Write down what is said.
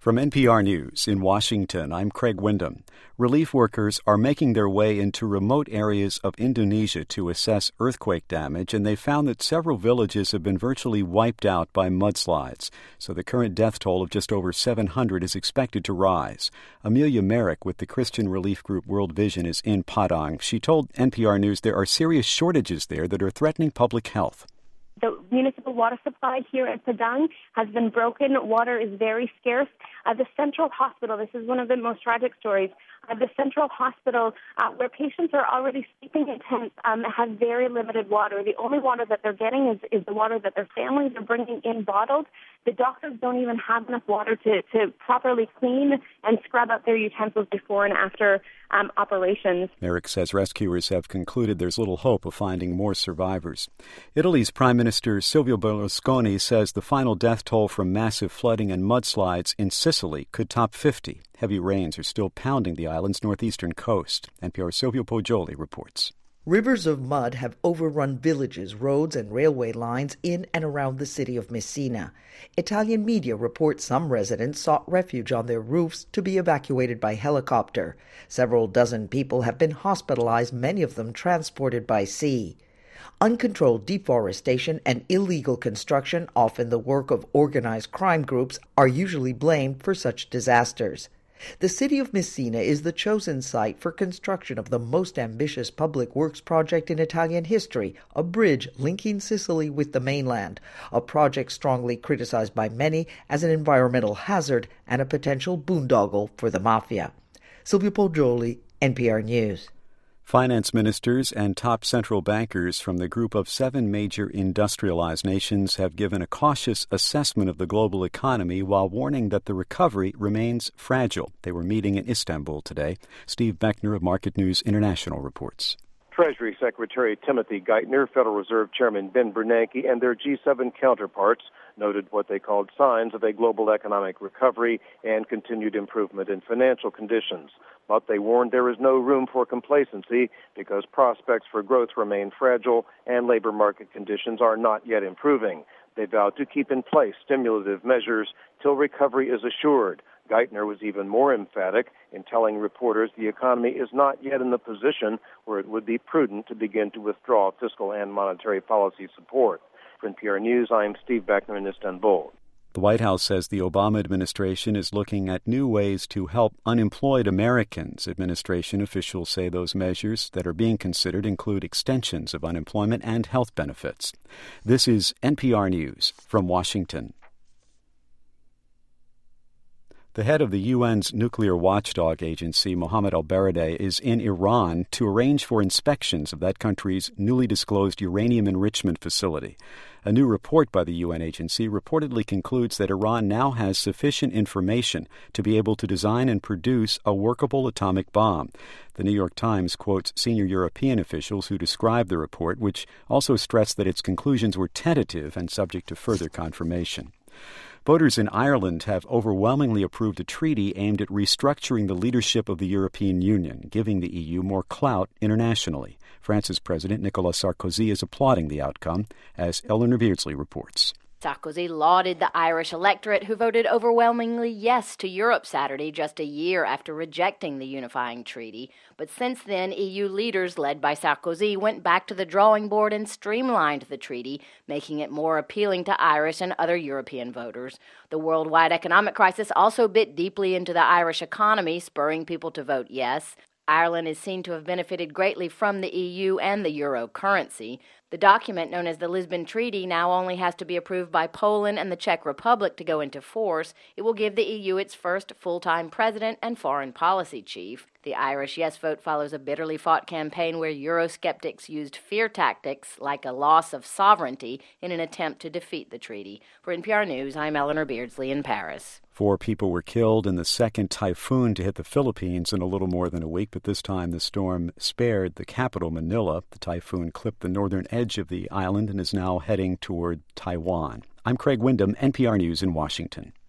From NPR News in Washington, I'm Craig Windham. Relief workers are making their way into remote areas of Indonesia to assess earthquake damage, and they found that several villages have been virtually wiped out by mudslides. So the current death toll of just over 700 is expected to rise. Amelia Merrick with the Christian relief group World Vision is in Padang. She told NPR News there are serious shortages there that are threatening public health. The municipal water supply here at Padang has been broken. Water is very scarce. The Central Hospital, this is one of the most tragic stories, the Central Hospital, where patients are already sleeping in tents, has very limited water. The only water that they're getting is the water that their families are bringing in bottled. The doctors don't even have enough water to properly clean and scrub up their utensils before and after operations. Merrick says rescuers have concluded there's little hope of finding more survivors. Italy's Prime Minister Silvio Berlusconi says the final death toll from massive flooding and mudslides in Sicily could top 50. Heavy rains are still pounding the island's northeastern coast. NPR's Silvio Poggioli reports. Rivers of mud have overrun villages, roads, and railway lines in and around the city of Messina. Italian media report some residents sought refuge on their roofs to be evacuated by helicopter. Several dozen people have been hospitalized, many of them transported by sea. Uncontrolled deforestation and illegal construction, often the work of organized crime groups, are usually blamed for such disasters. The city of Messina is the chosen site for construction of the most ambitious public works project in Italian history, a bridge linking Sicily with the mainland, a project strongly criticized by many as an environmental hazard and a potential boondoggle for the mafia. Silvio Poggioli, NPR News. Finance ministers and top central bankers from the group of 7 major industrialized nations have given a cautious assessment of the global economy while warning that the recovery remains fragile. They were meeting in Istanbul today. Steve Beckner of Market News International reports. Treasury Secretary Timothy Geithner, Federal Reserve Chairman Ben Bernanke, and their G7 counterparts noted what they called signs of a global economic recovery and continued improvement in financial conditions. But they warned there is no room for complacency because prospects for growth remain fragile and labor market conditions are not yet improving. They vowed to keep in place stimulative measures till recovery is assured. Geithner was even more emphatic in telling reporters the economy is not yet in the position where it would be prudent to begin to withdraw fiscal and monetary policy support. For NPR News, I'm Steve Beckner in Istanbul. The White House says the Obama administration is looking at new ways to help unemployed Americans. Administration officials say those measures that are being considered include extensions of unemployment and health benefits. This is NPR News from Washington. The head of the UN's nuclear watchdog agency, Mohammed al-Baradei, is in Iran to arrange for inspections of that country's newly disclosed uranium enrichment facility. A new report by the UN agency reportedly concludes that Iran now has sufficient information to be able to design and produce a workable atomic bomb. The New York Times quotes senior European officials who described the report, which also stressed that its conclusions were tentative and subject to further confirmation. Voters in Ireland have overwhelmingly approved a treaty aimed at restructuring the leadership of the European Union, giving the EU more clout internationally. France's President Nicolas Sarkozy is applauding the outcome, as Eleanor Beardsley reports. Sarkozy lauded the Irish electorate, who voted overwhelmingly yes to Europe Saturday, just a year after rejecting the unifying treaty. But since then, EU leaders, led by Sarkozy, went back to the drawing board and streamlined the treaty, making it more appealing to Irish and other European voters. The worldwide economic crisis also bit deeply into the Irish economy, spurring people to vote yes. Ireland is seen to have benefited greatly from the EU and the euro currency. The document, known as the Lisbon Treaty, now only has to be approved by Poland and the Czech Republic to go into force. It will give the EU its first full-time president and foreign policy chief. The Irish yes vote follows a bitterly fought campaign where Eurosceptics used fear tactics like a loss of sovereignty in an attempt to defeat the treaty. For NPR News, I'm Eleanor Beardsley in Paris. 4 people were killed in the second typhoon to hit the Philippines in a little more than a week, but this time the storm spared the capital, Manila. The typhoon clipped the northern edge of the island and is now heading toward Taiwan. I'm Craig Windham, NPR News in Washington.